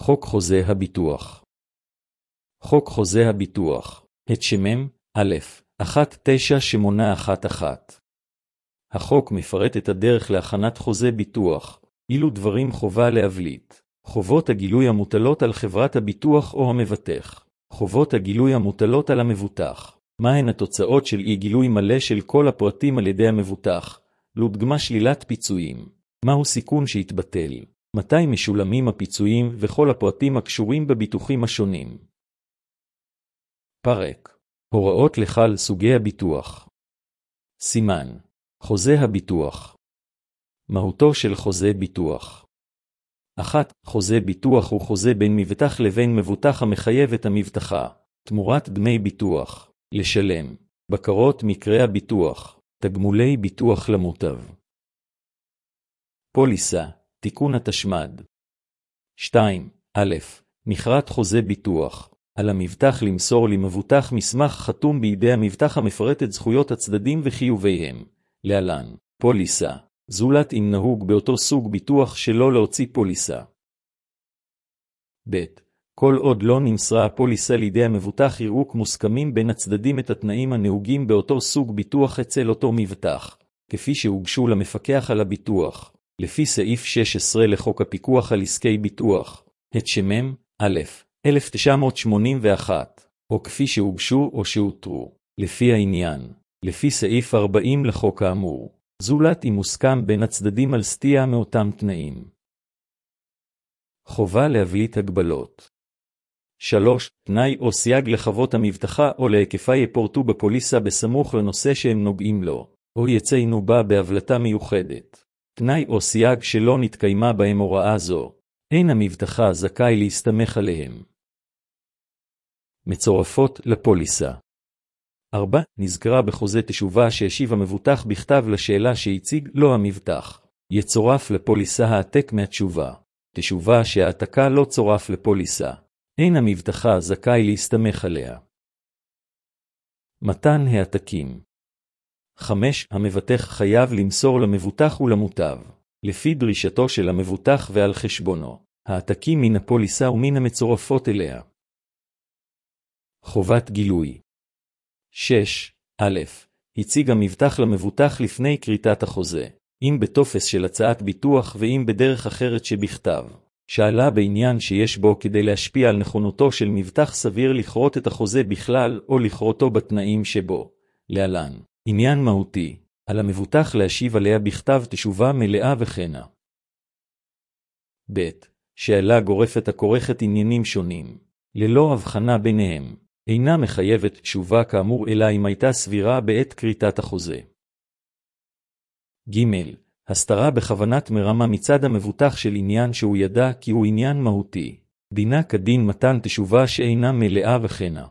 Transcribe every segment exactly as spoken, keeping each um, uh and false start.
חוק חוזה הביטוח. חוק חוזה הביטוח, התשמ"ם, א', אחת תשע שמונה אחת אחת. החוק מפרט את הדרך להכנת חוזה ביטוח, אילו דברים חובה להבליט. חובות הגילוי המוטלות על חברת הביטוח או המבטח. חובות הגילוי המוטלות על המבוטח. מהן התוצאות של אי גילוי מלא של כל הפרטים על ידי המבוטח? לדוגמה שלילת פיצויים. מהו סיכון שהתבטל? מתי משולמים הפיצויים וכל הפרטים הקשורים בביטוחים השונים. פרק. הוראות לכלל סוגי הביטוח. סימן. חוזה הביטוח. מהותו של חוזה ביטוח. אחת. חוזה ביטוח הוא חוזה בין מבטח לבין מבוטח המחייב את המבטחה, תמורת דמי ביטוח, לשלם, בקרות מקרה הביטוח, תגמולי ביטוח למוטב. פוליסה, תיקון התשמ"ד. שתיים. א', מכרת חוזה ביטוח. על המבטח למסור למבוטח מסמך חתום בידי המבטח המפרט את זכויות הצדדים וחיוביהם. להלן, פוליסה, זולת אם נהוג באותו סוג ביטוח שלא להוציא פוליסה. ב', כל עוד לא נמסרה הפוליסה לידי המבוטח יראו כמוסכמים בין הצדדים את התנאים הנהוגים באותו סוג ביטוח אצל אותו מבטח, כפי שהוגשו למפקח על הביטוח, לפי סעיף שש עשרה לחוק הפיקוח על עסקי ביטוח, התשמ"ם, א', אלף תשע מאות שמונים ואחת, או כפי שהוגשו או שהותרו, לפי העניין, לפי סעיף ארבעים לחוק האמור, זולת אם מוסכם בין הצדדים על סטייה מאותם תנאים. חובה להבליט הגבלות. שלוש. תנאי או סייג לחוות המבטחה או להיקפה יפורטו בפוליסה בסמוך לנושא שהם נוגעים לו, או יציינו בה בהבלטה מיוחדת. תנאי או סייג שלא נתקיימה בהם הוראה זו, אין המבטחה זכאי להסתמך עליהם. מצורפות לפוליסה. ארבע. נזכרה בחוזה תשובה שהשיב המבוטח בכתב לשאלה שהציג לו המבטח. יצורף לפוליסה העתק מהתשובה. תשובה שהעתקה לא צורף לפוליסה. אין המבטחה זכאי להסתמך עליה. מתן העתקים. חמש. המבטח חייב למסור למבוטח ולמוטב, לפי דרישתו של המבוטח ועל חשבונו, העתקים מן הפוליסה ומן המצורפות אליה. חובת גילוי. שש. א', הציג המבטח למבוטח לפני כריתת החוזה, אם בטופס של הצעת ביטוח ואם בדרך אחרת שבכתב, שאלה בעניין שיש בו כדי להשפיע על נכונותו של מבטח סביר לכרות את החוזה בכלל או לכרותו בתנאים שבו. להלן, עניין מהותי, על המבוטח להשיב עליה בכתב תשובה מלאה וכנה. ב', שאלה גורפת הכורכת עניינים שונים, ללא הבחנה ביניהם. אינה מחייבת תשובה כאמור אלא אם הייתה סבירה בעת כריתת החוזה. ג', הסתרה בכוונת מרמה מצד המבוטח של עניין שהוא ידע כי הוא עניין מהותי, דינה כדין מתן תשובה שאינה מלאה וכנה.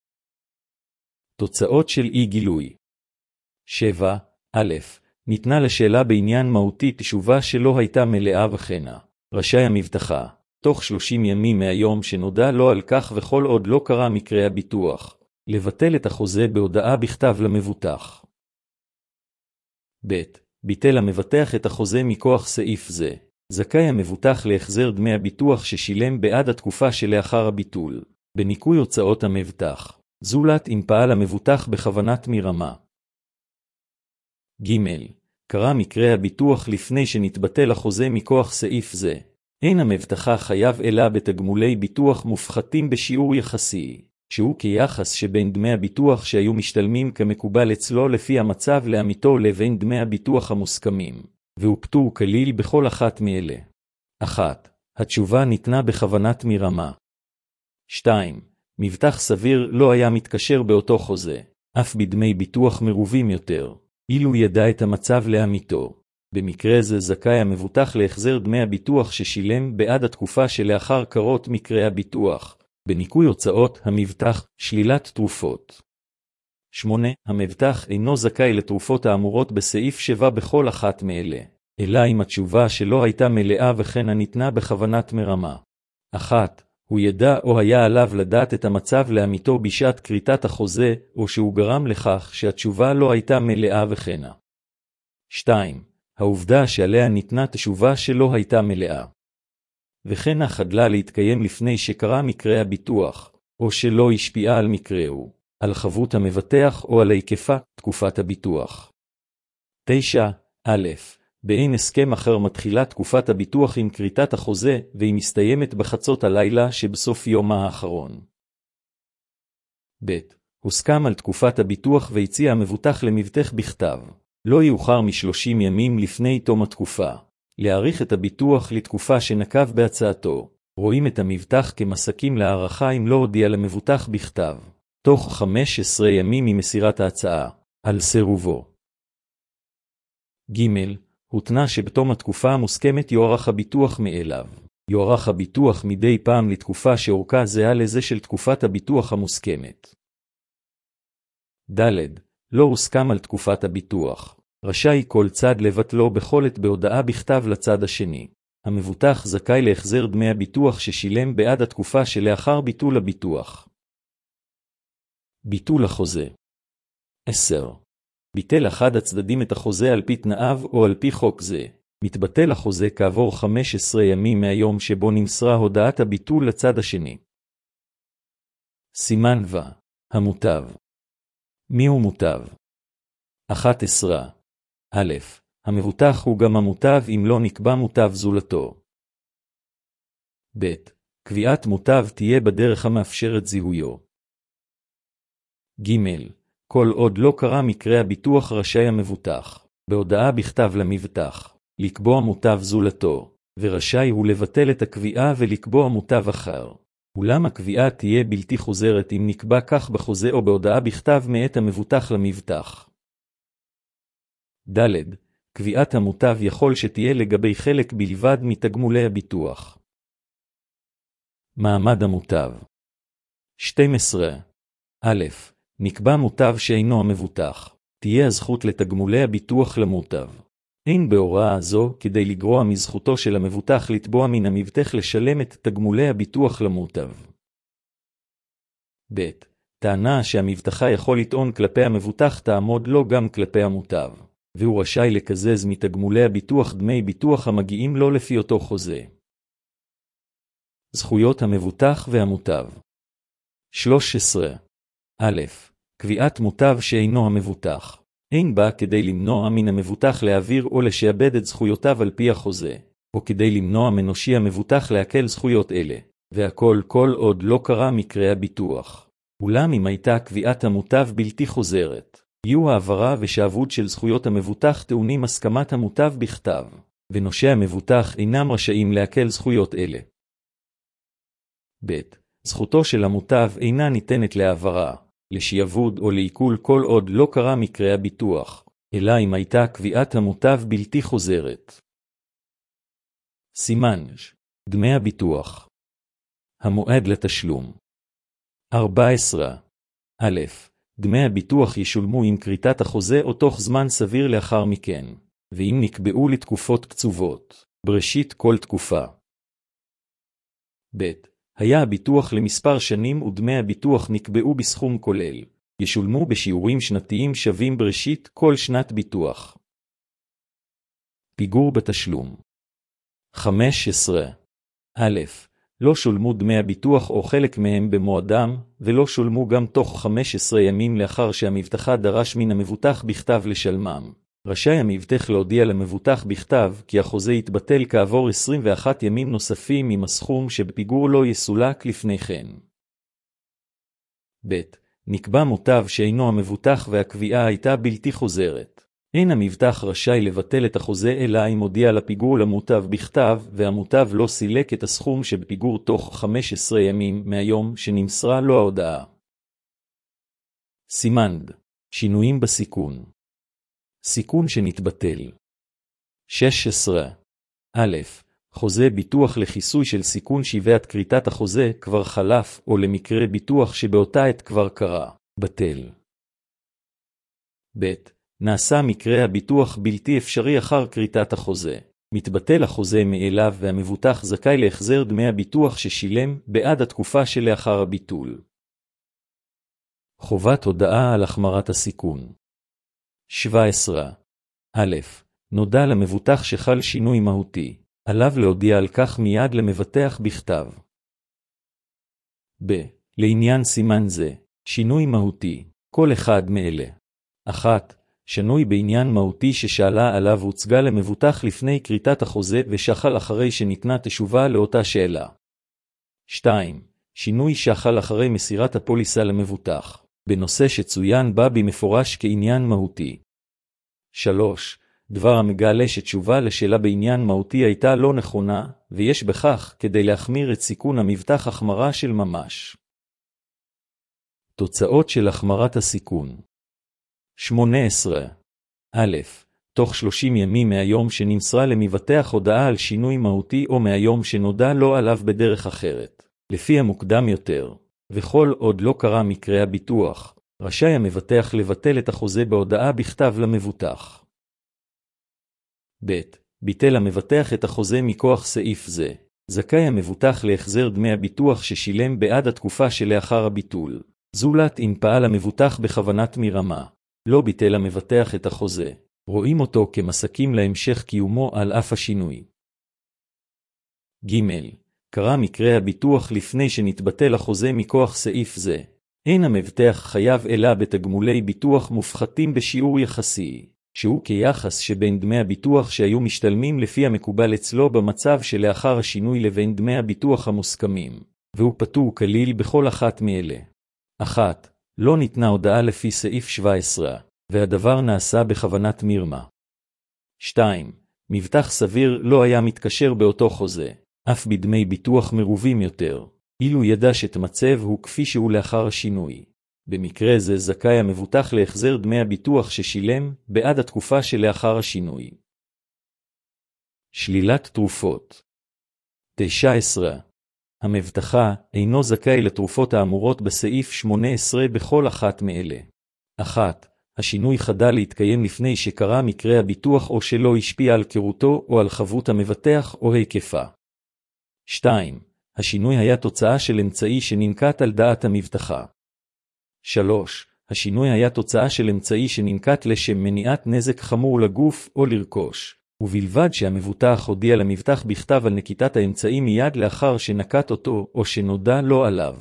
תוצאות של אי גילוי. שבע. א', ניתנה לשאלה בעניין מהותי תשובה שלא הייתה מלאה וכנה. רשאי המבטחה, תוך שלושים ימים מהיום שנודע לו על כך וכל עוד לא קרה מקרה הביטוח, לבטל את החוזה בהודעה בכתב למבוטח. ב', ביטל המבטח את החוזה מכוח סעיף זה, זכאי המבוטח להחזר דמי הביטוח ששילם בעד התקופה שלאחר הביטול, בניכוי הוצאות המבטח, זולת אם פעל המבוטח בכוונת מרמה. ג', קרה מקרה הביטוח לפני שנתבטל החוזה מכוח סעיף זה, אין המבטחה חייב אלא בתגמולי ביטוח מופחתים בשיעור יחסי, שהוא כיחס שבין דמי הביטוח שהיו משתלמים כמקובל אצלו לפי המצב לעמיתו לבין דמי הביטוח המוסכמים, והוא פטור כליל בכל אחת מאלה. אחת. התשובה ניתנה בכוונת מרמה. שתיים. מבטח סביר לא היה מתקשר באותו חוזה, אף בדמי ביטוח מרובים יותר, אילו ידע את המצב לעמיתו. במקרה זה זכאי המבוטח להחזר דמי הביטוח ששילם בעד התקופה שלאחר קרות מקרה הביטוח, בניכוי הוצאות המבטח, שלילת תרופות. שמונה. המבטח אינו זכאי לתרופות האמורות בסעיף שבע בכל אחת מאלה, אלא אם התשובה שלא הייתה מלאה וכן הניתנה בכוונת מרמה. אחת. הוא ידע או היה עליו לדעת את המצב לעמיתו בשעת כריתת החוזה, או שהוא גרם לכך שהתשובה לא הייתה מלאה וכנה. שתיים. העובדה שעליה ניתנה תשובה שלא הייתה מלאה. וכן החדלה להתקיים לפני שקרה מקרה הביטוח, או שלא השפיעה על מקראו, על חבות המבטח או על היקפה, תקופת הביטוח. תשע. א', באין הסכם אחר מתחילה תקופת הביטוח עם כריתת החוזה, והיא מסתיימת בחצות הלילה שבסוף יום האחרון. ב', הוסכם על תקופת הביטוח והציע המבוטח למבטח בכתב, לא יאוחר משלושים ימים לפני תום התקופה, להאריך את הביטוח לתקופה שנקב בהצעתו. רואים את המבטח כמסכים להערכה אם לא הודיע למבוטח בכתב, תוך חמש עשרה ימים ממסירת ההצעה, על סירובו. ג', הותנה שבתום התקופה המוסכמת יוארך הביטוח מאליו. יוארך הביטוח מדי פעם לתקופה שאורכה זהה לזה של תקופת הביטוח המוסכמת. ד', לא הוסכם על תקופת הביטוח. רשאי כל צד לבטלו בכל עת בהודעה בכתב לצד השני. המבוטח זכאי להחזר דמי הביטוח ששילם בעד התקופה שלאחר ביטול הביטוח. ביטול החוזה. עשר. ביטל אחד הצדדים את החוזה על פי תנאיו או על פי חוק זה. מתבטל החוזה כעבור חמישה עשר ימים מהיום שבו נמסרה הודעת הביטול לצד השני. סימן ו. המוטב. מיהו מוטב? אחת עשרה. א', המבוטח הוא גם המוטב אם לא נקבע מוטב זולתו. ב', קביעת מוטב תהיה בדרך המאפשרת זיהויו. ג', כל עוד לא קרה מקרה הביטוח רשאי המבוטח, בהודעה בכתב למבטח, לקבוע מוטב זולתו, ורשאי הוא לבטל את הקביעה ולקבוע מוטב אחר. אולם הקביעה תהיה בלתי חוזרת אם נקבע כך בחוזה או בהודעה בכתב מאת המבוטח למבטח. ד', קביעת המוטב יכול שתהיה לגבי חלק בלבד מתגמולי הביטוח. מעמד המוטב. שתים עשרה. א', נקבע מוטב שאינו המבוטח. תהיה הזכות לתגמולי הביטוח למוטב. אין בהוראה זו כדי לגרוע מזכותו של המבוטח לתבוע מן המבטח לשלם את תגמולי הביטוח למוטב. ב', טענה שהמבטחה יכול לטעון כלפי המבוטח תעמוד לו גם כלפי המוטב. והוא רשאי לקזז מתגמולי הביטוח דמי ביטוח המגיעים לו לפי אותו חוזה. זכויות המבוטח והמוטב. שלוש עשרה. א', קביעת מוטב שאינו המבוטח. אין בה כדי למנוע מן המבוטח להעביר או לשעבד את זכויותיו על פי החוזה, או כדי למנוע מנושי המבוטח להקל זכויות אלה, והכל כל עוד לא קרה מקרה הביטוח. אולם אם הייתה קביעת המוטב בלתי חוזרת, יהיו העברה ושעבוד של זכויות המבוטח טעונים הסכמת המוטב בכתב, ונושי המבוטח אינם רשאים להקל זכויות אלה. ב', זכותו של המוטב אינה ניתנת להעברה, לשעבוד או לעיכול כל עוד לא קרה מקרה הביטוח, אלא אם הייתה קביעת המוטב בלתי חוזרת. סימן דמי הביטוח. המועד לתשלום. ארבע עשרה. א', דמי הביטוח ישולמו עם כריתת החוזה או תוך זמן סביר לאחר מכן, ואם נקבעו לתקופות קצובות, בראשית כל תקופה. ב', היה הביטוח למספר שנים ודמי הביטוח נקבעו בסכום כולל, ישולמו בשיעורים שנתיים שווים בראשית כל שנת ביטוח. פיגור בתשלום. חמש עשרה. א', לא שולמו דמי הביטוח או חלק מהם במועדם, ולא שולמו גם תוך חמישה עשר ימים לאחר שהמבטחה דרש מן המבוטח בכתב לשלמם. רשאי המבטח להודיע למבוטח בכתב כי החוזה יתבטל כעבור עשרים ואחד ימים נוספים עם הסכום שבפיגור לא יסולק לפני כן. ב', נקבע מוטב שאינו המבוטח והקביעה הייתה בלתי חוזרת. אין המבטח רשאי לבטל את החוזה אלא אם הודיע לפיגור למוטב בכתב, והמוטב לא סילק את הסכום שבפיגור תוך חמישה עשר ימים מהיום שנמסרה לו ההודעה. סימן שינויים בסיכון. סיכון שנתבטל. שש עשרה. א', חוזה ביטוח לכיסוי של סיכון שהיווה כריתת החוזה כבר חלף או למקרה ביטוח שבאותה עת כבר קרה, בטל. ב', נעשה מקרה הביטוח בלתי אפשרי אחר כריתת החוזה. מתבטל החוזה מאליו והמבוטח זכאי להחזר דמי הביטוח ששילם בעד התקופה שלאחר הביטול. חובת הודעה על החמרת הסיכון. שבע עשרה. א', נודע למבוטח שחל שינוי מהותי, עליו להודיע על כך מיד למבטח בכתב. ב. לעניין סימן זה, שינוי מהותי, כל אחד מאלה. אחת. שינוי בעניין מהותי ששאלה עליו הוצגה למבוטח לפני כריתת החוזה ושחל אחרי שניתנה תשובה לאותה שאלה. שתיים. שינוי שחל אחרי מסירת הפוליסה למבוטח, בנושא שצוין בה במפורש כעניין מהותי. שלוש. דבר המגלה שתשובה לשאלה בעניין מהותי הייתה לא נכונה, ויש בכך כדי להחמיר את סיכון המבטח החמרה של ממש. תוצאות של החמרת הסיכון. שמונה עשרה. א', תוך שלושים ימים מהיום שנמסרה למבטח הודעה על שינוי מהותי או מהיום שנודע לו עליו בדרך אחרת, לפי המוקדם יותר, וכל עוד לא קרה מקרה הביטוח, רשאי המבטח לבטל את החוזה בהודעה בכתב למבוטח. ב', ביטל המבטח את החוזה מכוח סעיף זה, זכאי המבוטח להחזר דמי הביטוח ששילם בעד התקופה שלאחר הביטול, זולת אם פעל המבוטח בכוונת מרמה. לא ביטל המבטח את החוזה, רואים אותו כמסכים להמשך קיומו על אף השינוי. ג' קרה מקרה הביטוח לפני שנתבטל החוזה מכוח סעיף זה. אין המבטח חייב אלא בתגמולי ביטוח מופחתים בשיעור יחסי, שהוא כיחס שבין דמי הביטוח שהיו משתלמים לפי המקובל אצלו במצב שלאחר השינוי לבין דמי הביטוח המוסכמים, והוא פטור כליל בכל אחת מאלה. אחת. לא ניתנה הודעה לפי סעיף שבע עשרה, והדבר נעשה בכוונת מרמה. שתיים. מבטח סביר לא היה מתקשר באותו חוזה, אף בדמי ביטוח מרובים יותר, אילו ידע שתמצב הוא כפי שהוא לאחר השינוי. במקרה זה זכאי המבוטח להחזר דמי הביטוח ששילם בעד התקופה שלאחר השינוי. שלילת תרופות. תשע עשרה. המבטחה אינו זכאי לתרופות האמורות בסעיף שמונה עשרה בכל אחת מאלה. אחת. השינוי חדל להתקיים לפני שקרה מקרה הביטוח או שלא השפיע על קירותו או על חבות המבטח או היקפה. שתיים. השינוי היה תוצאה של אמצעי שננקט על דעת המבטחה. שלוש. השינוי היה תוצאה של אמצעי שננקט לשם מניעת נזק חמור לגוף או לרכוש, ובלבד שהמבוטח הודיע למבטח בכתב על נקיטת האמצעי מיד לאחר שנקט אותו או שנודע לו עליו.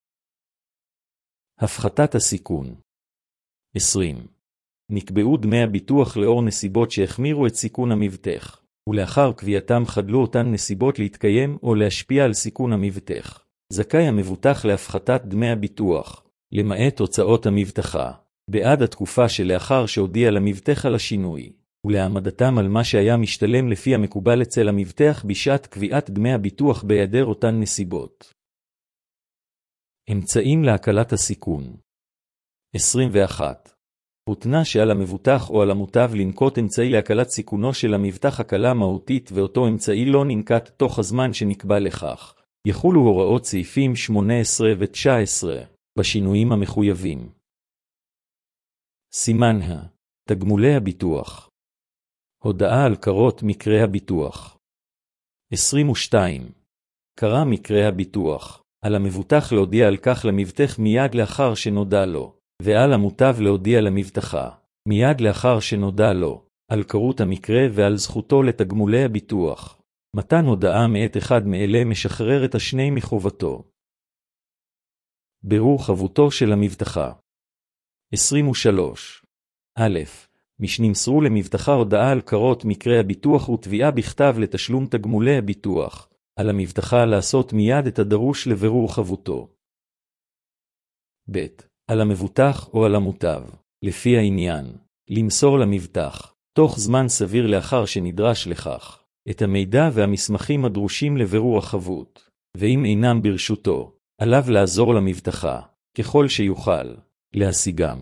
הפחתת הסיכון. עשרים. נקבעו דמי הביטוח לאור נסיבות שהחמירו את סיכון המבטח, ולאחר קביעתם חדלו אותן נסיבות להתקיים או להשפיע על סיכון המבטח. זכאי המבוטח להפחתת דמי הביטוח, למעט הוצאות המבטחה, בעד התקופה שלאחר שהודיע למבטח על השינוי, ולהעמדתם על מה שהיה משתלם לפי המקובל אצל המבטח בשעת קביעת דמי הביטוח בהיעדר אותן נסיבות. אמצעים להקלת הסיכון. עשרים ואחת. הותנה שעל המבוטח או על המוטב לנקוט אמצעי להקלת סיכונו של המבטח הקלה מהותית ואותו אמצעי לא ננקט תוך הזמן שנקבע לכך. יחולו הוראות סעיפים שמונה עשרה ו-תשע עשרה בשינויים המחויבים. סימן ה. תגמולי הביטוח. הודעה על קרות מקרה הביטוח. עשרים ושתיים. קרה מקרה הביטוח. על המבוטח להודיע על כך למבטח מיד לאחר שנודע לו, ועל המוטב להודיע למבטחה, מיד לאחר שנודע לו, על קרות המקרה ועל זכותו לתגמולי הביטוח. מתן הודעה מאת אחד מאלה משחרר את השני מחובתו. בירור חבותו של המבטחה. עשרים ושלוש. א', משנמסרו למבטחה הודעה על קרות מקרה הביטוח ותביעה בכתב לתשלום תגמולי הביטוח, על המבטחה לעשות מיד את הדרוש לבירור חבותו. ב', על המבוטח או על המוטב, לפי העניין, למסור למבטח, תוך זמן סביר לאחר שנדרש לכך, את המידע והמסמכים הדרושים לבירור החבות, ואם אינם ברשותו, עליו לעזור למבטחה, ככל שיוכל, להשיגם.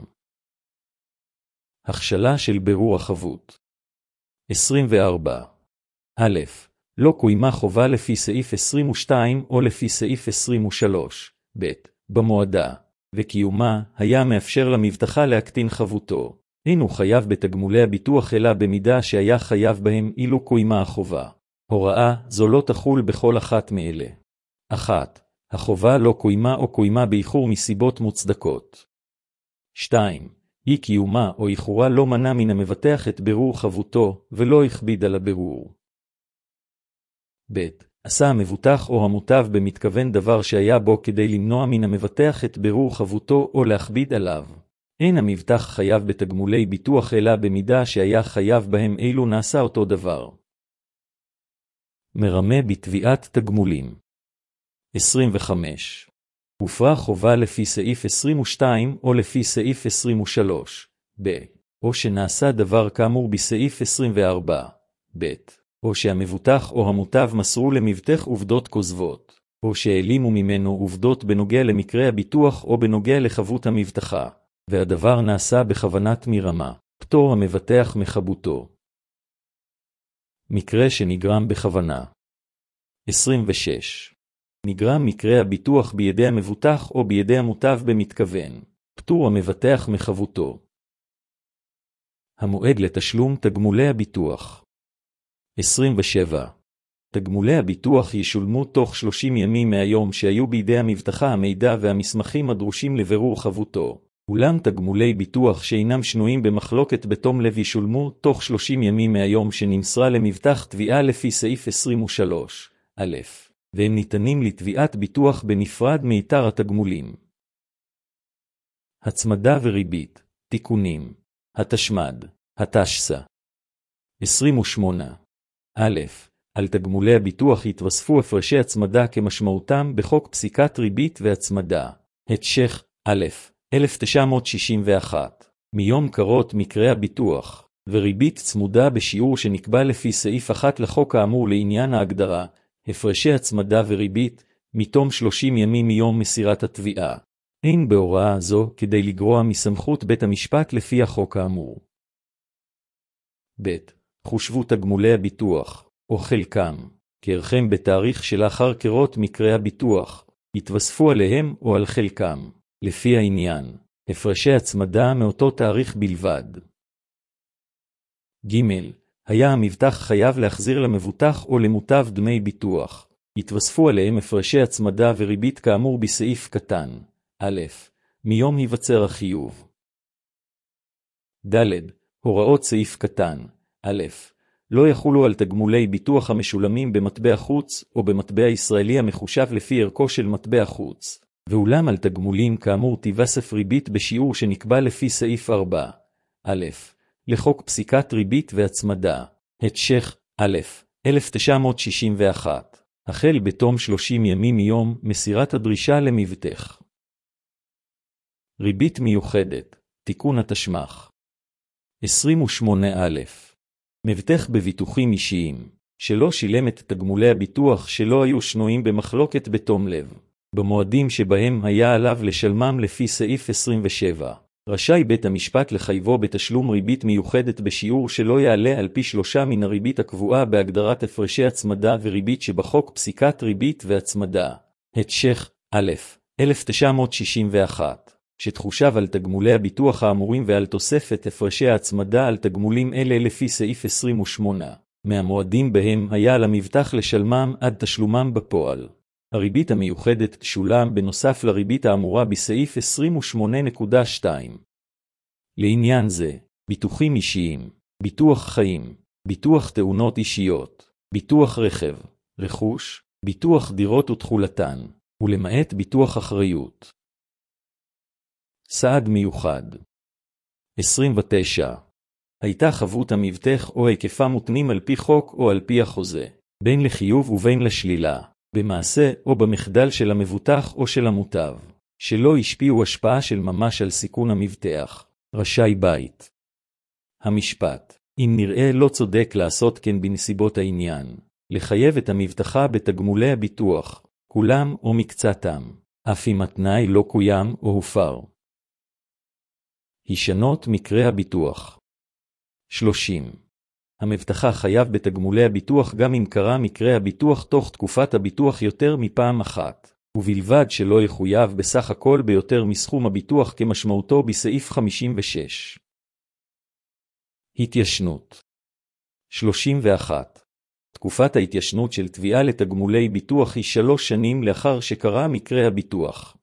הכשלה של בירור החבות. עשרים וארבע. א', לא קוימה חובה לפי סעיף עשרים ושתיים או לפי סעיף עשרים ושלוש, ב', במועדה, וקיומה היה מאפשר למבטחה להקטין חבותו. אין הוא חייב בתגמולי הביטוח אלא במידה שהיה חייב בהם אילו קוימה החובה. הוראה זו לא תחול בכל אחת מאלה. אחת. החובה לא קוימה או קוימה באיחור מסיבות מוצדקות. שתיים. אי קיומה או איחורה לא מנע מן המבטח את בירור חבותו ולא הכביד על הבירור. ב. עשה המבוטח או המוטב במתכוון דבר שהיה בו כדי למנוע מן המבטח את בירור חבותו או להכביד עליו. אין המבטח חייב בתגמולי ביטוח אלא במידה שהיה חייב בהם אילו נעשה אותו דבר. מרמה בתביעת תגמולים. עשרים וחמש. הופרה חובה לפי סעיף עשרים ושתיים או לפי סעיף עשרים ושלוש, ב. או שנעשה דבר כאמור בסעיף עשרים וארבע, ב. או שהמבוטח או המוטב מסרו למבטח עובדות כוזבות, או שהעלימו ממנו עובדות בנוגע למקרה הביטוח או בנוגע לחבות המבטחה, והדבר נעשה בכוונת מרמה, פטור המבטח מחבותו. מקרה שנגרם בכוונה. עשרים ושש. נגרם מקרה הביטוח בידי המבוטח או בידי המוטב במתכוון, פטור המבטח מחבותו. המועד לתשלום תגמולי הביטוח. עשרים ושבע. תגמולי הביטוח ישולמו תוך שלושים ימים מהיום שהיו בידי המבטחה המידע והמסמכים הדרושים לבירור חבותו. אולם תגמולי ביטוח שאינם שנויים במחלוקת בתום לב ישולמו תוך שלושים ימים מהיום שנמסרה למבטח תביעה לפי סעיף עשרים ושלוש, א', והם ניתנים לתביעת ביטוח בנפרד מיתר התגמולים. הצמדה וריבית, תיקונים, התשמ"ד, התשס"ה. עשרים ושמונה. א', על תגמולי הביטוח יתווספו הפרשי הצמדה כמשמעותם בחוק פסיקת ריבית והצמדה, התש"ך, א', אלף תשע מאות שישים ואחת, מיום קרות מקרה הביטוח, וריבית צמודה בשיעור שנקבע לפי סעיף אחת לחוק האמור לעניין ההגדרה, הפרשי הצמדה וריבית, מתום שלושים ימים מיום מסירת התביעה. אין בהוראה זו כדי לגרוע מסמכות בית המשפט לפי החוק האמור. ב. חושבו תגמולי הביטוח, או חלקם, כערכם בתאריך שלאחר קרות מקרה הביטוח, יתווספו עליהם או על חלקם, לפי העניין, הפרשי הצמדה מאותו תאריך בלבד. ג. היה המבטח חייב להחזיר למבוטח או למוטב דמי ביטוח, יתווספו עליהם הפרשי הצמדה וריבית כאמור בסעיף קטן, א', מיום היווצר החיוב. ד. הוראות סעיף קטן, א', לא יחולו על תגמולי ביטוח המשולמים במטבע חוץ או במטבע ישראלי המחושב לפי ערכו של מטבע חוץ, ואולם על תגמולים כאמור תיווסף ריבית בשיעור שנקבע לפי סעיף ארבע, א', לחוק פסיקת ריבית והצמדה, התש"ך, א', אלף תשע מאות שישים ואחת, החל בתום שלושים ימים מיום מסירת הדרישה למבטח. ריבית מיוחדת, תיקון התשמ"ח. עשרים ושמונה א', מבטח בביטוחים אישיים, שלא שילם את תגמולי הביטוח שלא היו שנויים במחלוקת בתום לב, במועדים שבהם היה עליו לשלמם לפי סעיף עשרים ושבע, רשאי בית המשפט לחייבו בתשלום ריבית מיוחדת בשיעור שלא יעלה על פי שלושה מן הריבית הקבועה בהגדרת הפרשי הצמדה וריבית שבחוק פסיקת ריבית והצמדה, התש"ך, א', אלף תשע מאות שישים ואחת, שתחושב על תגמולי הביטוח האמורים ועל תוספת הפרשי ההצמדה על תגמולים אלה לפי סעיף עשרים ושמונה, מהמועדים בהם היה על המבטח לשלמם עד תשלומם בפועל. הריבית המיוחדת תשולם בנוסף לריבית האמורה בסעיף עשרים ושמונה נקודה שתיים. לעניין זה, ביטוחים אישיים, ביטוח חיים, ביטוח תאונות אישיות, ביטוח רכב, רכוש, ביטוח דירות ותחולתן, ולמעט ביטוח אחריות. סעד מיוחד. עשרים ותשע. הייתה חבות המבטח או היקפה מותנים על פי חוק או על פי החוזה, בין לחיוב ובין לשלילה, במעשה או במחדל של המבוטח או של המוטב, שלא השפיעו השפעה של ממש על סיכון המבטח, רשאי בית המשפט, אם נראה לא צודק לעשות כן בנסיבות העניין, לחייב את המבטחה בתגמולי הביטוח, כולם או מקצתם, אף אם התנאי לא קוים או הופר. הישנות מקרה הביטוח. שלושים. המבטחה חייב בתגמולי הביטוח גם אם קרה מקרה הביטוח תוך תקופת הביטוח יותר מפעם אחת, ובלבד שלא יחויב בסך הכל ביותר מסכום הביטוח כמשמעותו בסעיף חמישים ושש. התיישנות. שלושים ואחת. תקופת ההתיישנות של תביעה לתגמולי ביטוח היא שלוש שנים לאחר שקרה מקרה הביטוח.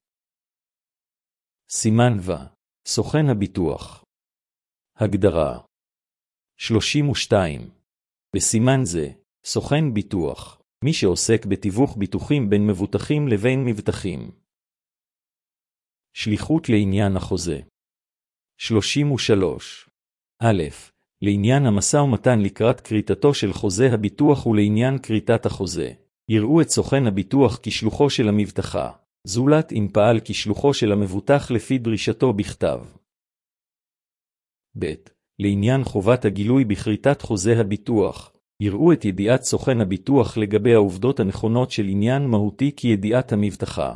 סימן ו. סוכן הביטוח. הגדרה. שלושים ושתיים. בסימן זה, סוכן ביטוח, מי שעוסק בתיווך ביטוחים בין מבוטחים לבין מבטחים. שליחות לעניין החוזה. שלושים ושלוש. א', לעניין המשא ומתן לקראת כריתתו של חוזה הביטוח ולעניין כריתת החוזה. יראו את סוכן הביטוח כשלוחו של המבטחה, זולת אם פעל כשלוחו של המבוטח לפי דרישתו בכתב. ב', לעניין חובת הגילוי בכריתת חוזה הביטוח, יראו את ידיעת סוכן הביטוח לגבי העובדות הנכונות של עניין מהותי כידיעת המבטחה.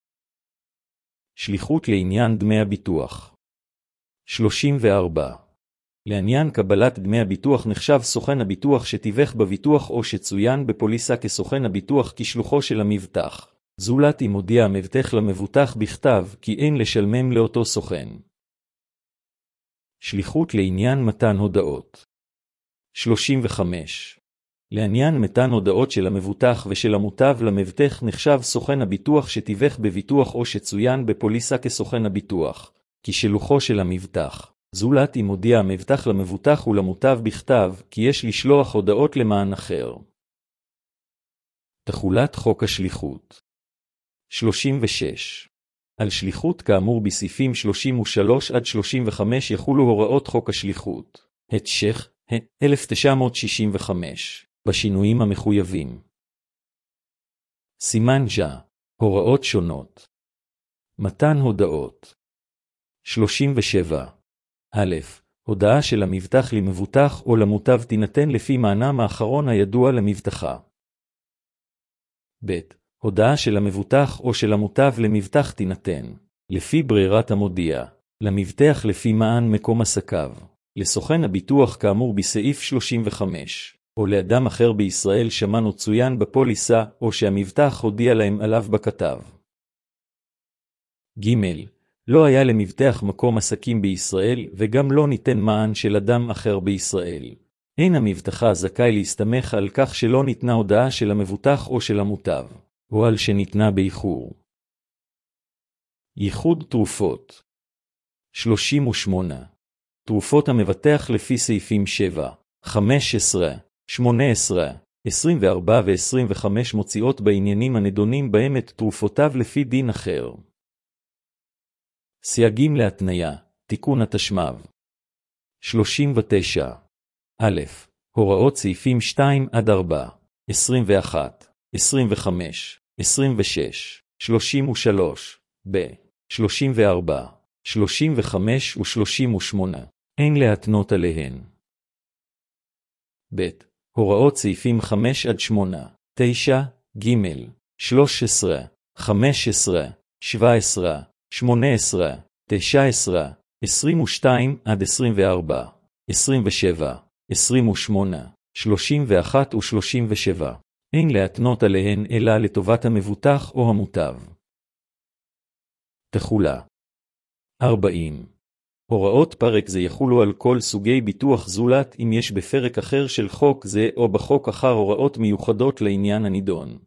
שליחות לעניין דמי הביטוח. שלושים וארבע. לעניין קבלת דמי הביטוח נחשב סוכן הביטוח שתיווך בביטוח או שצוין בפוליסה כסוכן הביטוח כשלוחו של המבטח, זולת אם הודיע המבטח למבוטח בכתב כי אין לשלמם לאותו סוכן. שליחות לעניין מתן הודעות. שלושים וחמש. לעניין מתן הודעות של המבוטח ושל המוטב למבטח נחשב סוכן הביטוח שתיווך בביטוח או שצוין בפוליסה כסוכן הביטוח, כשלוחו של המבטח, זולת אם הודיע המבטח למבוטח ולמוטב בכתב כי יש לשלוח הודעות למען אחר. תחולת חוק השליחות. שלושים ושש. על שליחות כאמור בסעיפים שלושים ושלוש עד שלושים וחמש יחולו הוראות חוק השליחות. המשך, אלף תשע מאות שישים וחמש, בשינויים המחויבים. סימן ג' הוראות שונות. מתן הודעות. שלושים ושבע. א', הודעה של המבטח למבוטח או למוטב תינתן לפי מענם האחרון הידוע למבטחה. ב', הודעה של המבוטח או של המוטב למבטח תינתן, לפי ברירת המודיע, למבטח לפי מען מקום עסקיו, לסוכן הביטוח כאמור בסעיף שלושים וחמש, או לאדם אחר בישראל שמן או צוין בפוליסה או שהמבטח הודיע להם עליו בכתב. ג', לא היה למבטח מקום עסקים בישראל וגם לא ניתן מען של אדם אחר בישראל. אין המבטחה זכאי להסתמך על כך שלא ניתנה הודעה של המבוטח או של המוטב, או על שניתנה באיחור. ייחוד תרופות. שלושים ושמונה. תרופות המבטח לפי סעיפים שבע, חמש עשרה, שמונה עשרה, עשרים וארבע ו-עשרים וחמש מוציאות בעניינים הנדונים בהם את תרופותיו לפי דין אחר. סייגים להתניה, תיקון התשמ"ב. שלושים ותשע. א', הוראות סעיפים שתיים עד ארבע, עשרים ואחת, עשרים וחמש, עשרים ושש, שלושים ושלוש, ב. שלושים וארבע, שלושים וחמש ו-שלושים ושמונה, אין להתנות עליהן. ב', הוראות סעיפים חמש עד שמונה, תשע, ג', שלוש עשרה, חמש עשרה, שבע עשרה, שמונה עשרה, תשע עשרה, עשרים ושתיים עד עשרים וארבע, עשרים ושבע, עשרים ושמונה, שלושים ואחת ו-שלושים ושבע, אין להתנות עליהן אלא לטובת המבוטח או המוטב. תחולה. ארבעים. הוראות פרק זה יחולו על כל סוגי ביטוח זולת אם יש בפרק אחר של חוק זה או בחוק אחר הוראות מיוחדות לעניין הנידון.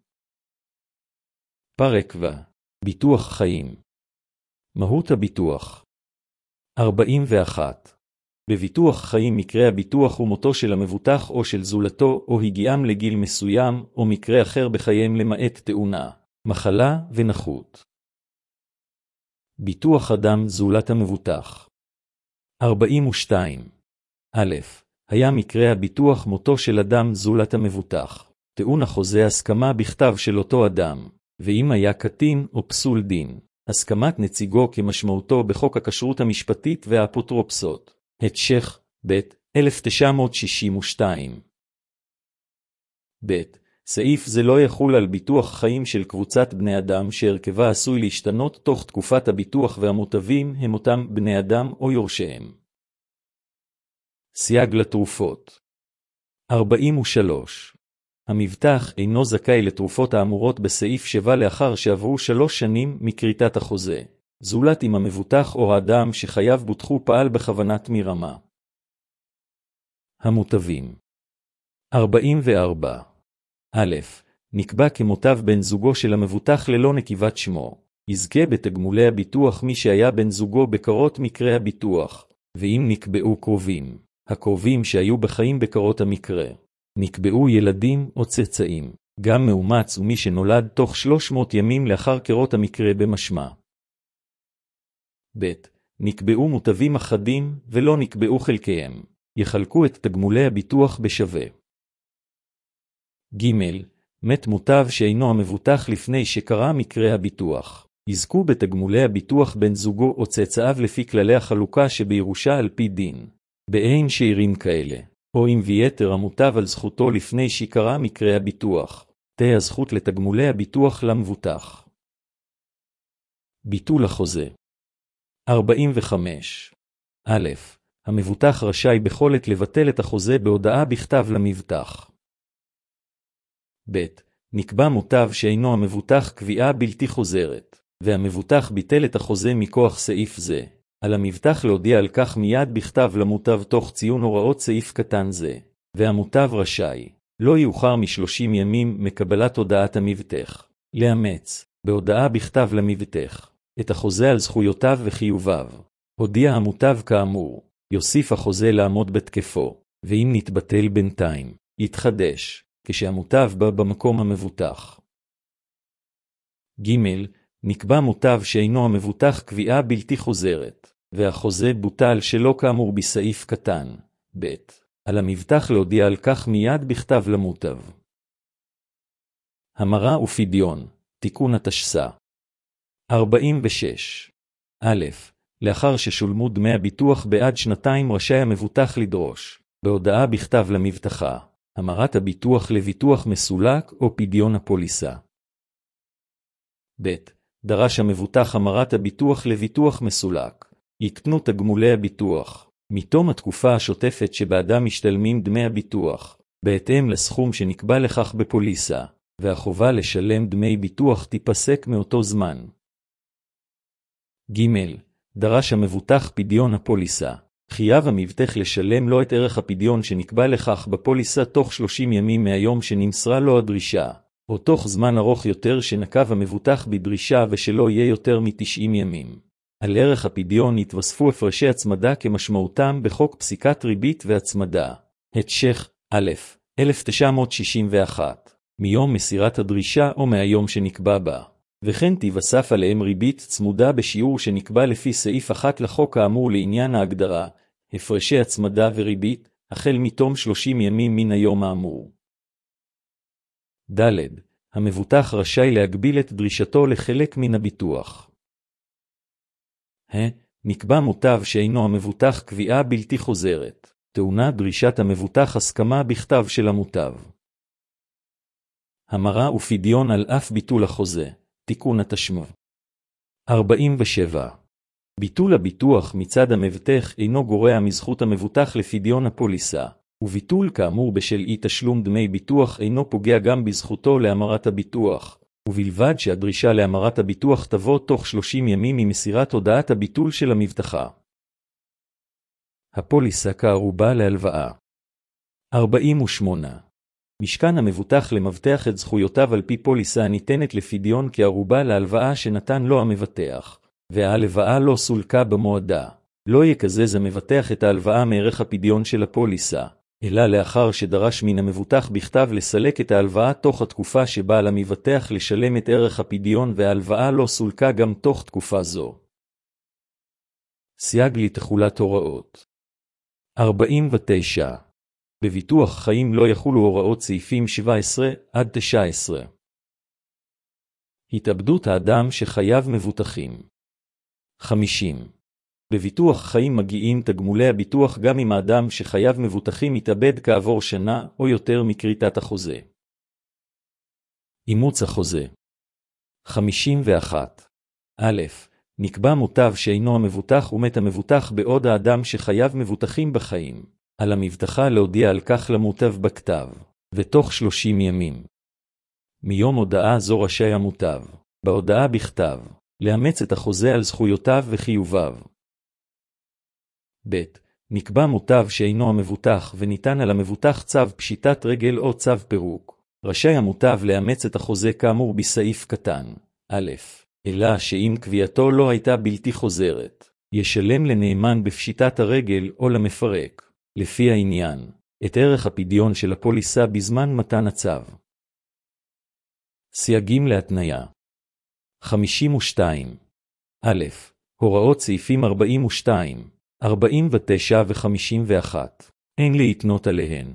פרק ו' ביטוח חיים. מהות הביטוח. ארבעים ואחת. בביטוח חיים מקרה הביטוח הוא מותו של המבוטח או של זולתו או הגיעם לגיל מסוים או מקרה אחר בחייהם למעט תאונה, מחלה ונכות. ביטוח אדם זולת המבוטח. ארבעים ושתיים. א', היה מקרה הביטוח מותו של אדם זולת המבוטח, טעון החוזה הסכמה בכתב של אותו אדם, ואם היה קטין או פסול דין, הסכמת נציגו כמשמעותו בחוק הכשרות המשפטית והאפוטרופסות. המשך, ב' אלף תשע מאות שישים ושתיים. ב' סעיף זה לא יחול על ביטוח חיים של קבוצת בני אדם שהרכבה עשוי להשתנות תוך תקופת הביטוח והמוטבים הם אותם בני אדם או יורשיהם. סייג לתרופות. ארבעים ושלוש. המבטח אינו זכאי לתרופות האמורות בסעיף שבע לאחר שעברו שלוש שנים מכריתת החוזה, זולת אם המבוטח או האדם שחייו בוטחו פעל בכוונת מרמה. המוטבים. ארבעים וארבע. א', נקבע כמוטב בן זוגו של המבוטח ללא נקיבת שמו, יזכה בתגמולי הביטוח מי שהיה בן זוגו בקרות מקרה הביטוח, ואם נקבעו קרובים, הקרובים שהיו בחיים בקרות המקרה, נקבעו ילדים או צאצאים, גם מאומץ ומי שנולד תוך שלוש מאות ימים לאחר קרות המקרה במשמע. ב. נקבעו מוטבים אחדים ולא נקבעו חלקיהם. יחלקו את תגמולי הביטוח בשווה. ג. מת מוטב שאינו המבוטח לפני שקרה מקרה הביטוח. יזכו בתגמולי הביטוח בן זוגו או צאצאיו לפי כללי החלוקה שבירושה על פי דין. באין שאירים כאלה, או אם ויתר המוטב על זכותו לפני שקרה מקרה הביטוח, תהיה הזכות לתגמולי הביטוח למבוטח. ביטול החוזה. ארבעים וחמש. א', המבוטח רשאי בכל עת לבטל את החוזה בהודעה בכתב למבטח. ב. נקבע מוטב שאינו המבוטח קביעה בלתי חוזרת, והמבוטח ביטל את החוזה מכוח סעיף זה. על המבטח להודיע על כך מיד בכתב למוטב תוך ציון הוראות סעיף קטן זה, והמוטב רשאי, לא יאוחר משלושים ימים מקבלת הודעת המבטח, לאמץ, בהודעה בכתב למבטח, את החוזה על זכויותיו וחיוביו. הודיע המוטב כאמור, יוסיף החוזה לעמוד בתקפו, ואם נתבטל בינתיים, יתחדש, כשהמוטב בא במקום המבוטח. ג. נקבע מוטב שאינו המבוטח קביעה בלתי חוזרת, והחוזה בוטל שלא כאמור בסעיף קטן. ב. על המבטח להודיע על כך מיד בכתב למוטב. המרה ופדיון, תיקון התשס"ה. ארבעים ושש. א', לאחר ששולמו דמי הביטוח בעד שנתיים רשאי המבוטח לדרוש, בהודעה בכתב למבטחה, המרת הביטוח לביטוח מסולק או פדיון הפוליסה. ב. דרש המבוטח המרת הביטוח לביטוח מסולק, יקטנו תגמולי הביטוח, מתום התקופה השוטפת שבעדה משתלמים דמי הביטוח, בהתאם לסכום שנקבע לכך בפוליסה, והחובה לשלם דמי ביטוח תיפסק מאותו זמן. ג. דרש המבוטח פדיון הפוליסה, חייב המבטח לשלם לו את ערך הפדיון שנקבע לכך בפוליסה תוך שלושים ימים מהיום שנמסרה לו הדרישה, או תוך זמן ארוך יותר שנקב המבוטח בדרישה ושלא יהיה יותר מ-תשעים ימים. על ערך הפדיון יתווספו הפרשי הצמדה כמשמעותם בחוק פסיקת ריבית והצמדה, התש"ך א' אלף תשע מאות שישים ואחת, מיום מסירת הדרישה או מהיום שנקבע בה, וכן תיווסף עליהם ריבית צמודה בשיעור שנקבע לפי סעיף אחת לחוק האמור לעניין ההגדרה, הפרשי הצמדה וריבית, החל מתום שלושים ימים מן היום האמור. ד. המבוטח רשאי להגביל את דרישתו לחלק מן הביטוח. ה. נקבע מוטב שאינו המבוטח קביעה בלתי חוזרת, טעונה דרישת המבוטח הסכמה בכתב של המוטב. המרה ופדיון על אף ביטול החוזה, תיקון התשמ"ו. ארבעים ושבע. ביטול הביטוח מצד המבטח אינו גורע מזכות המבוטח לפדיון הפוליסה, וביטול כאמור בשל אי תשלום דמי ביטוח אינו פוגע גם בזכותו להמרת הביטוח, ובלבד שהדרישה להמרת הביטוח תבוא תוך שלושים ימים ממסירת הודעת הביטול של המבטחה. הפוליסה כערובה להלוואה. ארבעים ושמונה. משכן המבוטח למבטח את זכויותיו על פי פוליסה הניתנת לפדיון כערובה להלוואה שנתן לו המבטח, וההלוואה לא סולקה במועדה. לא יקזז המבטח את ההלוואה מערך הפדיון של הפוליסה, אלא לאחר שדרש מן המבוטח בכתב לסלק את ההלוואה תוך התקופה שבה על המבטח לשלם את ערך הפדיון, וההלוואה לא סולקה גם תוך תקופה זו. סייג לתחולת הוראות. ארבעים ותשע. בביטוח חיים לא יחולו הוראות סעיפים שבע עשרה עד תשע עשרה. התאבדות האדם שחייו מבוטחים. חמישים. בביטוח חיים מגיעים תגמולי הביטוח גם אם האדם שחייו מבוטחים יתאבד כעבור שנה או יותר מכריתת החוזה. אימוץ החוזה. חמישים ואחת. א', נקבע מוטב שאינו המבוטח ומת המבוטח בעוד האדם שחייו מבוטחים בחיים. על המבטחה להודיע על כך למוטב בכתב, ותוך שלושים ימים. מיום הודעה זו רשאי המוטב, בהודעה בכתב, לאמץ את החוזה על זכויותיו וחיוביו. ב. נקבע מוטב שאינו המבוטח וניתן על המבוטח צו פשיטת רגל או צו פירוק, רשאי המוטב לאמץ את החוזה כאמור בסעיף קטן, א', אלא שאם קביעתו לא הייתה בלתי חוזרת, ישלם לנאמן בפשיטת הרגל או למפרק, לפי העניין, את ערך הפדיון של הפוליסה בזמן מתן הצו. סייגים להתניה. חמישים ושתיים. א', הוראות סעיפים ארבעים ושתיים, ארבעים ותשע ו-חמישים ואחת. אין להתנות עליהן.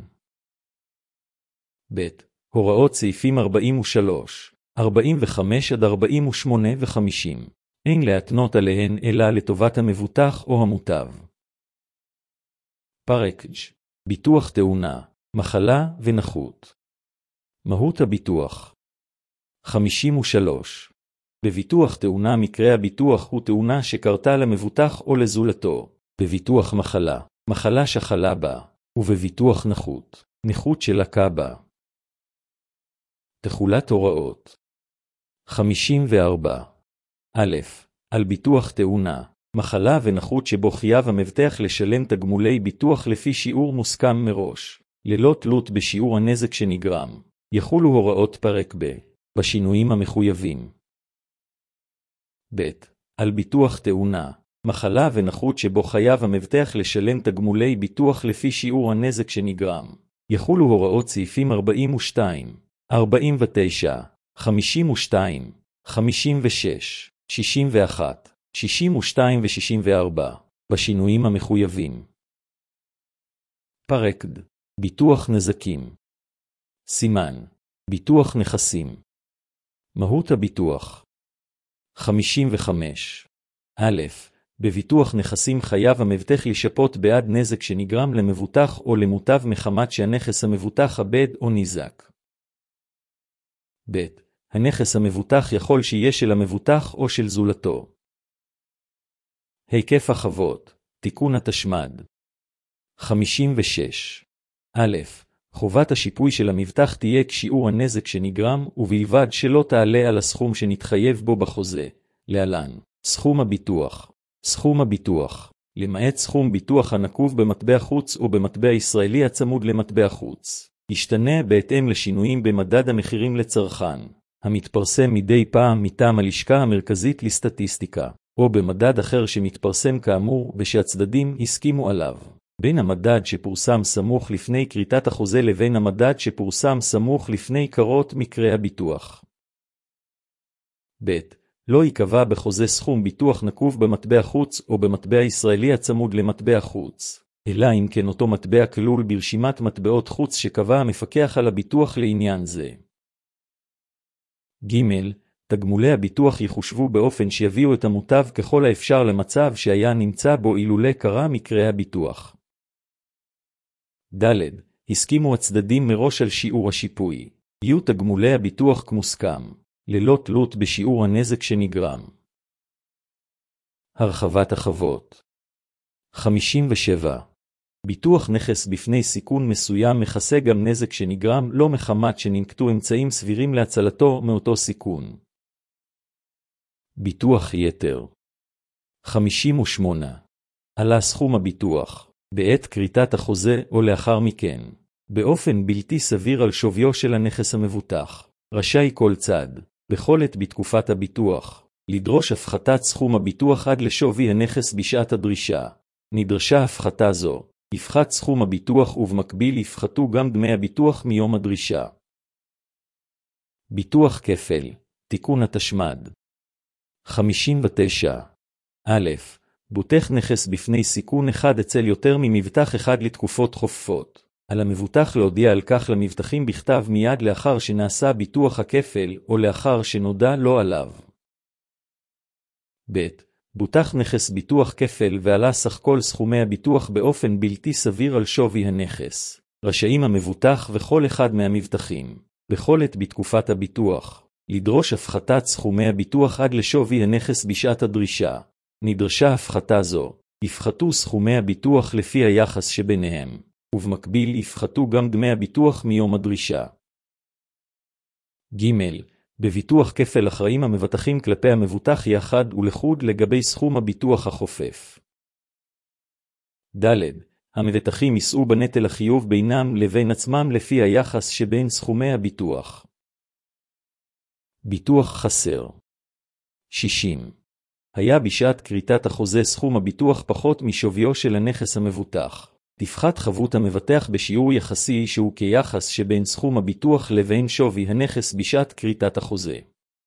ב', הוראות סעיפים ארבעים ושלוש, ארבעים וחמש עד ארבעים ושמונה ו-חמישים. אין להתנות עליהן אלא לטובת המבוטח או המוטב. פרק ג' ביטוח תאונה, מחלה ונכות. מהות הביטוח. חמישים ושלוש. בביטוח תאונה מקרה הביטוח הוא תאונה שקרתה למבוטח או לזולתו. בביטוח מחלה, מחלה שחלה בה, ובביטוח נכות, נכות שלקה בה. תחולת הוראות. חמישים וארבע. א', על ביטוח תאונה, מחלה ונכות שבו חייב המבטח לשלם תגמולי ביטוח לפי שיעור מוסכם מראש, ללא תלות בשיעור הנזק שנגרם. יחולו הוראות פרק ב' בשינויים המחויבים. ב', על ביטוח תאונה, מחלה ונכות שבו חייב המבטח לשלם תגמולי ביטוח לפי שיעור הנזק שנגרם. יחולו הוראות סעיפים ארבעים ושתיים, ארבעים ותשע, חמישים ושתיים, חמישים ושש, שישים ואחת, שישים ושתיים ו-שישים וארבע, בשינויים המחויבים. פרק ד' ביטוח נזקים. סימן ביטוח נכסים. מהות הביטוח. חמישים וחמש. א', בביטוח נכסים חייב המבטח לשפות בעד נזק שנגרם למבוטח או למוטב מחמת שהנכס המבוטח אבד או ניזק. ב', הנכס המבוטח יכול שיהיה של המבוטח או של זולתו. היקף החובות, תיקון התשמ"ד. חמישים ושש. א', חובת השיפוי של המבטח תהיה כשיעור הנזק שנגרם ובלבד שלא תעלה על הסכום שנתחייב בו בחוזה. להלן, סכום הביטוח. סכום הביטוח, למעט סכום ביטוח הנקוב במטבע חוץ או במטבע ישראלי הצמוד למטבע חוץ, ישתנה בהתאם לשינויים במדד המחירים לצרכן, המתפרסם מדי פעם מטעם הלשכה המרכזית לסטטיסטיקה, או במדד אחר שמתפרסם כאמור ושהצדדים הסכימו עליו. בין המדד שפורסם סמוך לפני כריתת החוזה לבין המדד שפורסם סמוך לפני קרות מקרה הביטוח. ב', לא ייקבע בחוזה סכום ביטוח נקוב במטבע חוץ או במטבע ישראלי הצמוד למטבע חוץ, אלא אם כן אותו מטבע כלול ברשימת מטבעות חוץ שקבע המפקח על הביטוח לעניין זה. ג', תגמולי הביטוח יחושבו באופן שיביאו את המוטב ככל האפשר למצב שהיה נמצא בו אילולא קרה מקרה הביטוח. ד', הסכימו הצדדים מראש על שיעור השיפוי. יהיו תגמולי הביטוח כמוסכם, ללא תלות בשיעור הנזק שנגרם. הרחבת החובות. חמישים ושבע. ביטוח נכס בפני סיכון מסוים מכסה גם נזק שנגרם לא מחמת שננקטו אמצעים סבירים להצלתו מאותו סיכון. ביטוח יתר. חמישים ושמונה. עלה סכום הביטוח, בעת כריתת החוזה או לאחר מכן, באופן בלתי סביר על שוויו של הנכס המבוטח. רשאי כל צד, בכל עת בתקופת הביטוח, לדרוש הפחתת סכום הביטוח עד לשווי הנכס בשעת הדרישה. נדרשה הפחתה זו, יפחת סכום הביטוח ובמקביל יפחתו גם דמי הביטוח מיום הדרישה. ביטוח כפל, תיקון התשמ"ד. חמישים ותשע. א', בוטח נכס בפני סיכון אחד אצל יותר ממבטח אחד לתקופות חופפות. על המבוטח להודיע על כך למבטחים בכתב מיד לאחר שנעשה ביטוח הכפל או לאחר שנודע לו עליו. ב', בוטח נכס ביטוח כפל ועלה סך כל סכומי הביטוח באופן בלתי סביר על שווי הנכס. רשאים המבוטח וכל אחד מהמבטחים, בכל עת בתקופת הביטוח, לדרוש הפחתת סכומי הביטוח עד לשווי הנכס בשעת הדרישה. נדרשה הפחתה זו, יפחתו סכומי הביטוח לפי היחס שביניהם, ובמקביל יפחתו גם דמי הביטוח מיום הדרישה. ג', בביטוח כפל אחראים המבטחים כלפי המבוטח יחד ולחוד לגבי סכום הביטוח החופף. ד', המבטחים יישאו בנטל החיוב בינם לבין עצמם לפי היחס שבין סכומי הביטוח. ביטוח חסר. שישים. היה בשעת כריתת החוזה סכום הביטוח פחות משוויו של הנכס המבוטח. תפחת חבות המבטח בשיעור יחסי שהוא כיחס שבין סכום הביטוח לבין שווי הנכס בשעת כריתת החוזה.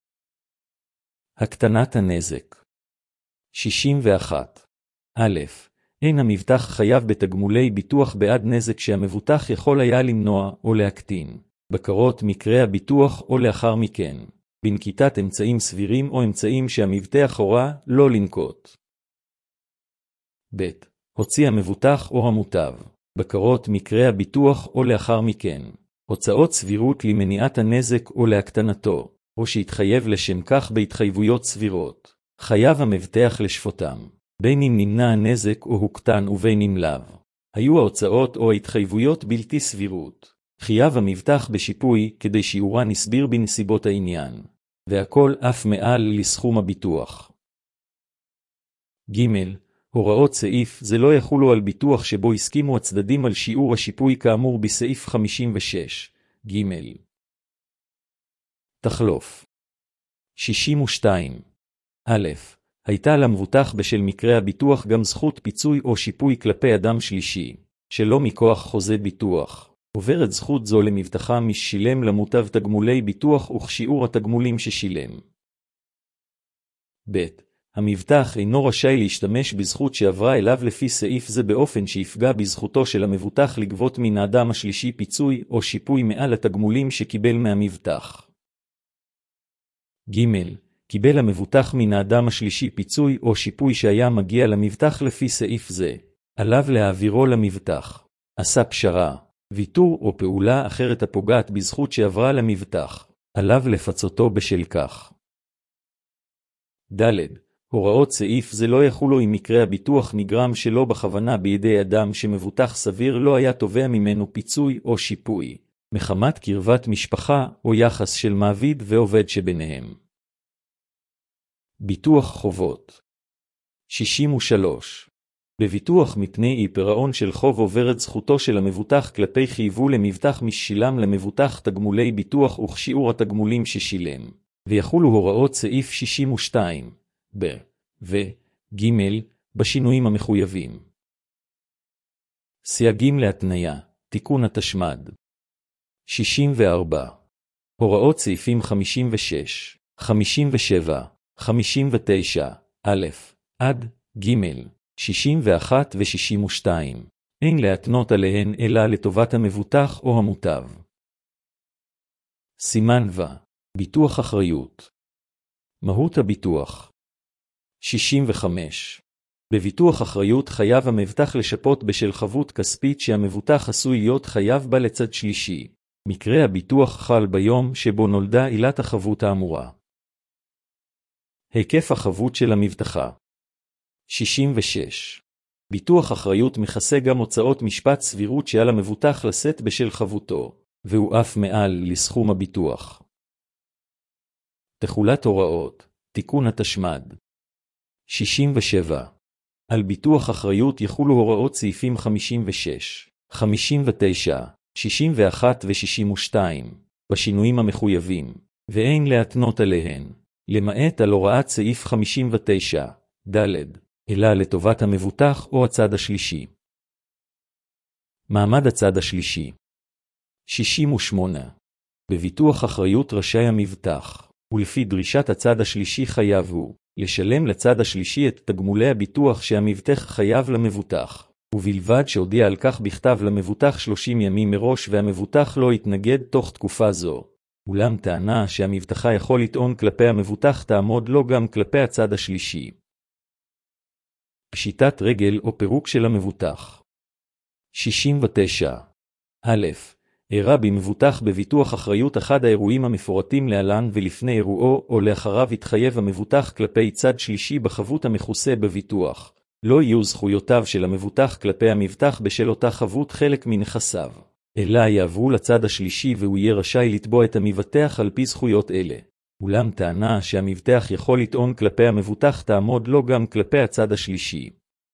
הקטנת הנזק. שישים ואחת. א', אין המבטח חייב בתגמולי ביטוח בעד נזק שהמבוטח יכול היה למנוע או להקטין, בקרות מקרה הביטוח או לאחר מכן, בנקיטת אמצעים סבירים או אמצעים שהמבטח הורה לא לנקוט. ב', הוציא המבוטח או המוטב, בקרות מקרה הביטוח או לאחר מכן, הוצאות סבירות למניעת הנזק או להקטנתו, או שהתחייב לשם כך בהתחייבויות סבירות, חייב המבטח לשפוטם, בין אם נמנע הנזק או הוקטן ובין אם לאו. היו ההוצאות או ההתחייבויות בלתי סבירות, חייב המבטח בשיפוי כדי שיעורה נסביר בנסיבות העניין, והכל אף מעל לסכום הביטוח. ג' הוראות סעיף זה לא יחולו על ביטוח שבו הסכימו הצדדים על שיעור השיפוי כאמור בסעיף חמישים ושש, ג'. תחלוף. שישים ושתיים. א', הייתה למבוטח בשל מקרה הביטוח גם זכות פיצוי או שיפוי כלפי אדם שלישי, שלא מכוח חוזה ביטוח. עוברת זכות זו למבטחה משילם למוטב תגמולי ביטוח וכשיעור התגמולים ששילם. ב', המבטח אינו רשאי להשתמש בזכות שעברה אליו לפי סעיף זה באופן שיפגע בזכותו של המבוטח לגבות מן האדם השלישי פיצוי או שיפוי מעל התגמולים שקיבל מהמבטח. ג' קיבל המבוטח מן האדם השלישי פיצוי או שיפוי שהיה מגיע למבטח לפי סעיף זה, עליו להעבירו למבטח. עשה פשרה, ויתור או פעולה אחרת הפוגעת בזכות שעברה למבטח, עליו לפצותו בשל כך. ד' הוראות סעיף זה לא יחולו אם מקרה הביטוח נגרם שלא בכוונה בידי אדם שמבוטח סביר לא היה תובע ממנו פיצוי או שיפוי, מחמת קרבת משפחה או יחס של מעביד ועובד שביניהם. ביטוח חובות. שישים ושלוש. בביטוח מפני אי פירעון של חוב עוברת זכותו של המבוטח כלפי חייבו למבטח משילם למבוטח תגמולי ביטוח וכשיעור התגמולים ששילם, ויחולו הוראות סעיף שישים ושתיים, ב, ו, ג, בשינויים המחויבים. סייגים להתניה, תיקון התשמ"ד. שישים וארבע. הוראות סעיפים חמישים ושש, חמישים ושבע, חמישים ותשע, א', עד, ג', שישים ואחת ו-שישים ושתיים. אין להתנות עליהן אלא לטובת המבוטח או המוטב. סימן ו. ביטוח אחריות. מהות הביטוח. שישים וחמש. בביטוח אחריות חייב המבטח לשפות בשל חבות כספית שהמבוטח עשוי להיות חייב בה לצד שלישי. מקרה הביטוח חל ביום שבו נולדה עילת החבות האמורה. היקף החבות של המבטחה. שישים ושש. ביטוח אחריות מכסה גם הוצאות משפט סבירות שעל המבוטח לשאת בשל חבותו, והוא אף מעל לסכום הביטוח. תחולת הוראות, תיקון התשמ"ד. שישים ושבע. על ביטוח אחריות יחולו הוראות סעיפים חמישים ושש, חמישים ותשע, שישים ואחת ו-שישים ושתיים, בשינויים המחויבים, ואין להתנות עליהן, למעט על הוראת סעיף חמישים ותשע, ד', אלא לטובת המבוטח או הצד השלישי. מעמד הצד השלישי. שישים ושמונה. בביטוח אחריות רשאי המבטח, ולפי דרישת הצד השלישי חייב הוא, לשלם לצד השלישי את תגמולי הביטוח שהמבטח חייב למבוטח, ובלבד שהודיע על כך בכתב למבוטח שלושים ימים מראש והמבוטח לא יתנגד תוך תקופה זו. אולם טענה שהמבטחה יכול לטעון כלפי המבוטח תעמוד לו גם כלפי הצד השלישי. פשיטת רגל או פירוק של המבוטח. שישים ותשע. א', אירע במבוטח בביטוח אחריות אחד האירועים המפורטים להלן ולפני אירועו או לאחריו התחייב המבוטח כלפי צד שלישי בחבות המכוסה בביטוח. לא יהיו זכויותיו של המבוטח כלפי המבטח בשל אותה חבות חלק מנכסיו, אלא יעברו לצד השלישי והוא יהיה רשאי לתבוע את המבטח על פי זכויות אלה. אולם טענה שהמבטח יכול לטעון כלפי המבוטח תעמוד לו גם כלפי הצד השלישי.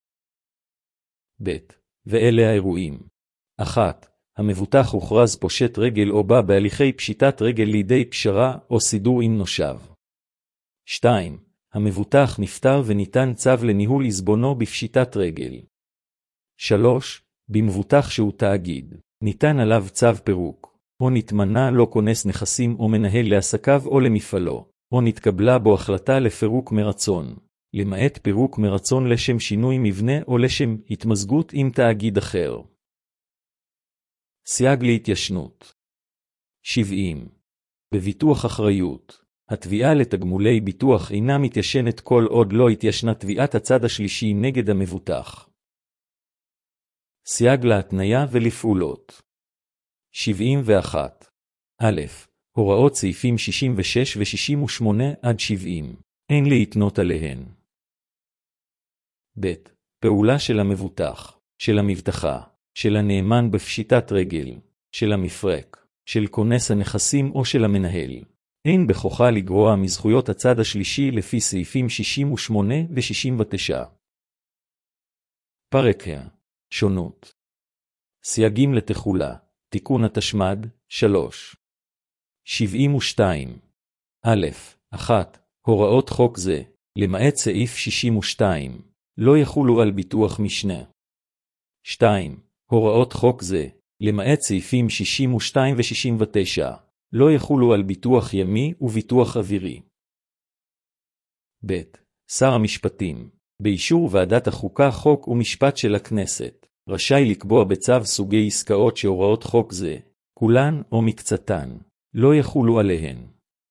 ב' ואלה האירועים. אחת. המבוטח הוכרז פושט רגל או בא בהליכי פשיטת רגל לידי פשרה או סידור עם נושיו. שתיים. המבוטח נפטר וניתן צו לניהול עזבונו בפשיטת רגל. שלוש. במבוטח שהוא תאגיד, ניתן עליו צו פירוק, או נתמנה לו כונס נכסים או מנהל לעסקיו או למפעלו, או נתקבלה בו החלטה לפירוק מרצון, למעט פירוק מרצון לשם שינוי מבנה או לשם התמזגות עם תאגיד אחר. סייג להתיישנות. שבעים. בביטוח אחריות, התביעה לתגמולי ביטוח אינה מתיישנת כל עוד לא התיישנה תביעת הצד השלישי נגד המבוטח. סייג להתניה ולפעולות. שבעים ואחת. א', הוראות סעיפים שישים ושש ו-שישים ושמונה עד שבעים, אין להתנות עליהן. ב', פעולה של המבוטח, של המבטחה, של הנאמן בפשיטת רגל, של המפרק, של כונס הנכסים או של המנהל, אין בכוחה לגרוע מזכויות הצד השלישי לפי סעיפים שישים ושמונה ו-שישים ותשע. פרק ה' שונות. סייגים לתחולה, תיקון התשמ"ד, שלוש. שבעים ושתיים. א', אחת. הוראות חוק זה, למעט סעיף שישים ושתיים, לא יחולו על ביטוח משנה. שתיים. הוראות חוק זה, למעט סעיפים שישים ושתיים ו-שישים ותשע, לא יחולו על ביטוח ימי וביטוח אווירי. ב', שר המשפטים, באישור ועדת החוקה חוק ומשפט של הכנסת, רשאי לקבוע בצו סוגי עסקאות שהוראות חוק זה, כולן או מקצתן, לא יחולו עליהן.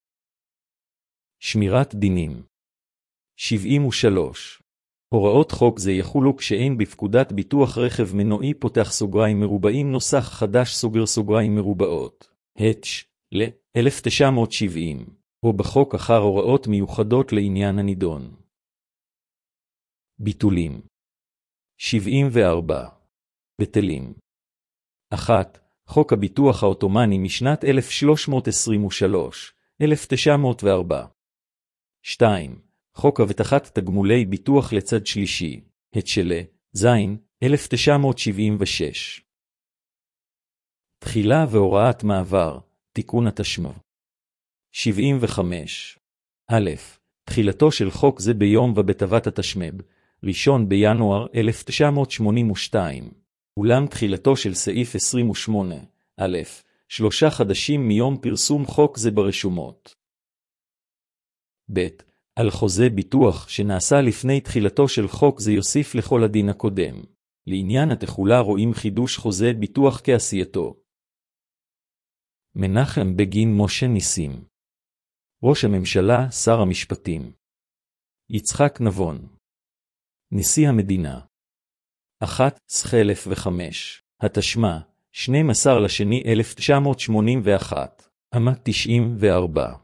שמירת דינים. שבעים ושלוש. הוראות חוק זה יחולו כשאין בפקודת ביטוח רכב מנועי פותח סוגריים מרובעים נוסח חדש סוגר סוגריים מרובעות, התש, ל-אלף תשע מאות שבעים, או בחוק אחר הוראות מיוחדות לעניין הנידון. ביטולים. שבעים וארבע. בטלים. אחת. חוק הביטוח העות'מאני משנת אלף שלוש מאות עשרים ושלוש, אלף תשע מאות וארבע. שתיים. חוק הבטחת תגמולי ביטוח לצד שלישי, התש"ל, זין, אלף תשע מאות שבעים ושש. תחילה והוראת מעבר, תיקון התשמ"ב. שבעים וחמש. א', תחילתו של חוק זה ביום ובטבת התשמ"ב, ראשון בינואר אלף תשע מאות שמונים ושתיים, אולם תחילתו של סעיף עשרים ושמונה, א', שלושה חדשים מיום פרסום חוק זה ברשומות. ב', על חוזה ביטוח שנעשה לפני תחילתו של חוק זה יוסיף לכל הדין הקודם. לעניין התחולה רואים חידוש חוזה ביטוח כעשייתו. מנחם בגין משה ניסים. ראש הממשלה, שר המשפטים. יצחק נבון. נשיא המדינה. אחת, אלף וחמש. התשמ"ה, שנים עשר לשני אלף תשע מאות שמונים ואחת, עמד תשעים וארבע.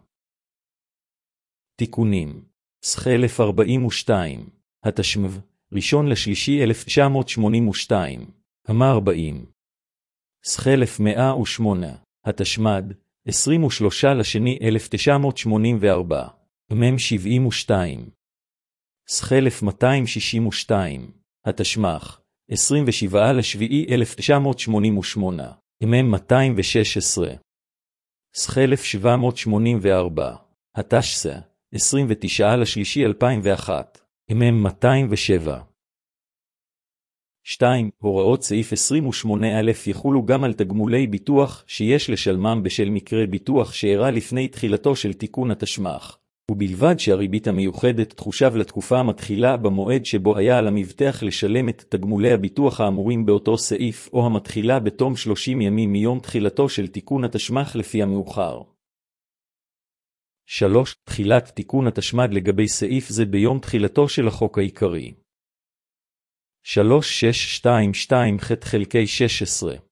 תיקונים. אלף ארבעים ושתיים. התשמ"ב, ראשון לשלישי אלף תשע מאות שמונים ושתיים, עמה ארבעים. אלף מאה ושמונה. התשמ"ד, עשרים ושלושה לשני אלף תשע מאות שמונים וארבע, מם שבעים ושתיים. אלף מאתיים שישים ושתיים. התשמ"ח, עשרים ושבעה לשביעי אלף תשע מאות שמונים ושמונה, מם מאתיים ושש עשרה. אלף שבע מאות שמונים וארבע. התשס"ה, עשרים ותשעה לשלישי אלפיים ואחת, מם מאתיים ושבע. שתיים. הוראות סעיף עשרים ושמונה א' יחולו גם על תגמולי ביטוח שיש לשלמם בשל מקרה ביטוח שאירע לפני תחילתו של תיקון התשמ"ח, ובלבד שהריבית המיוחדת תחושב לתקופה המתחילה במועד שבו היה על המבטח לשלם את תגמולי הביטוח האמורים באותו סעיף, או המתחילה בתום שלושים ימים מיום תחילתו של תיקון התשמ"ח לפי המאוחר. שלוש. תחילת תיקון התשמ"ד לגבי סעיף זה ביום תחילתו של החוק העיקרי. שלוש שש שתיים שתיים ח' חלקי שש עשרה